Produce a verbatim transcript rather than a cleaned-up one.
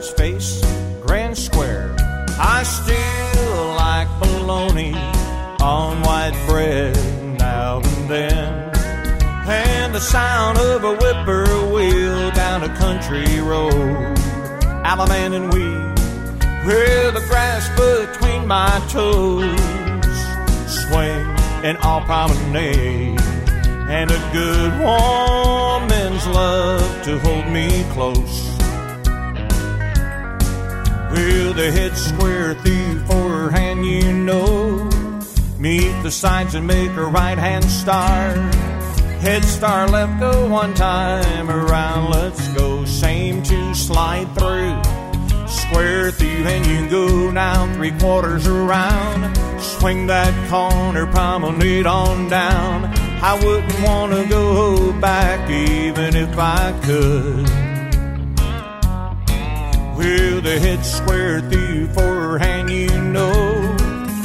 its face, grand square. I still like bologna on white bread now and then, and the sound of a whippoorwill down a country road. Allemande and weed with the grass between my toes, swing and all promenade, and a good woman's love to hold me close. With a head square thief for her hand, you know, meet the sides and make a right-hand star. Head star left, go one time around, let's go. Same two, slide through. Square thief and you go now three quarters around. Swing that corner, promenade on down. I wouldn't want to go back even if I could. With a head square thief for